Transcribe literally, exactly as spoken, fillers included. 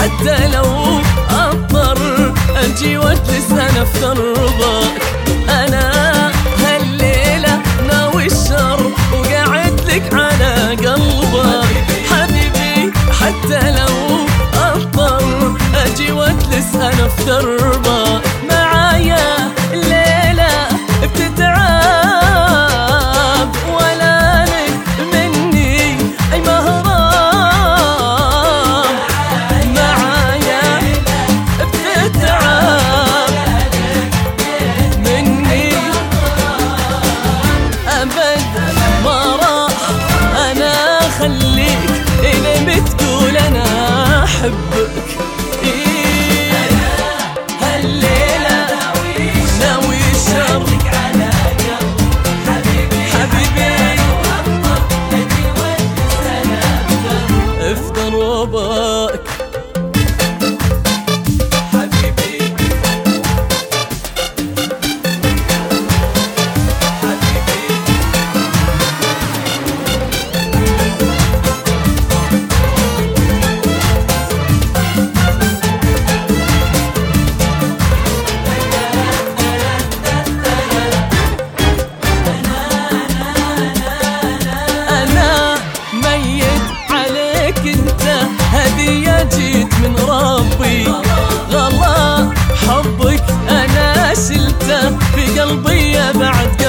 حتى لو اضطر اجي واجلس انا في دربك. انا هالليلة ناوي الشر وقاعد لك على قلبك حبيبي، حتى لو اضطر اجي واجلس انا في دربك. معايا الليلة بتتعب ولا لك مني اي مهرب، معايا بتتعب مني ابد ما راح انا اخليك الي بتقول انا احبك. ضربك حبيبي حبيبي أنا ميت عليك انت، هدية جيت من ربي، غلا حبك أنا شلته في قلبي بعد